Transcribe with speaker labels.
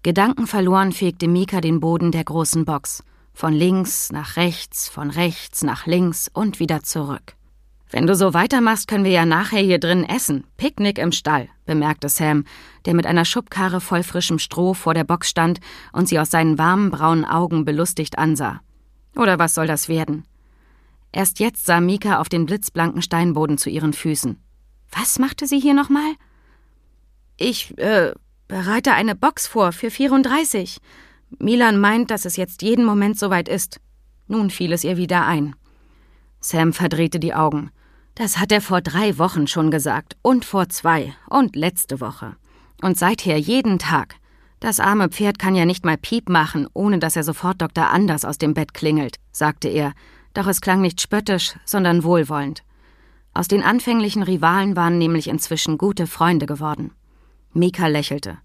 Speaker 1: Gedankenverloren fegte Mika den Boden der großen Box. Von links nach rechts, von rechts nach links und wieder zurück. »Wenn du so weitermachst, können wir ja nachher hier drin essen. Picknick im Stall«, bemerkte Sam, der mit einer Schubkarre voll frischem Stroh vor der Box stand und sie aus seinen warmen braunen Augen belustigt ansah. »Oder was soll das werden?« Erst jetzt sah Mika auf den blitzblanken Steinboden zu ihren Füßen. »Was machte sie hier nochmal?« »Ich, bereite eine Box vor für 34. Milan meint, dass es jetzt jeden Moment soweit ist.« Nun fiel es ihr wieder ein. Sam verdrehte die Augen. Das hat er vor 3 Wochen schon gesagt und vor 2 und letzte Woche. Und seither jeden Tag. Das arme Pferd kann ja nicht mal Piep machen, ohne dass er sofort Dr. Anders aus dem Bett klingelt, sagte er, doch es klang nicht spöttisch, sondern wohlwollend. Aus den anfänglichen Rivalen waren nämlich inzwischen gute Freunde geworden. Mika lächelte.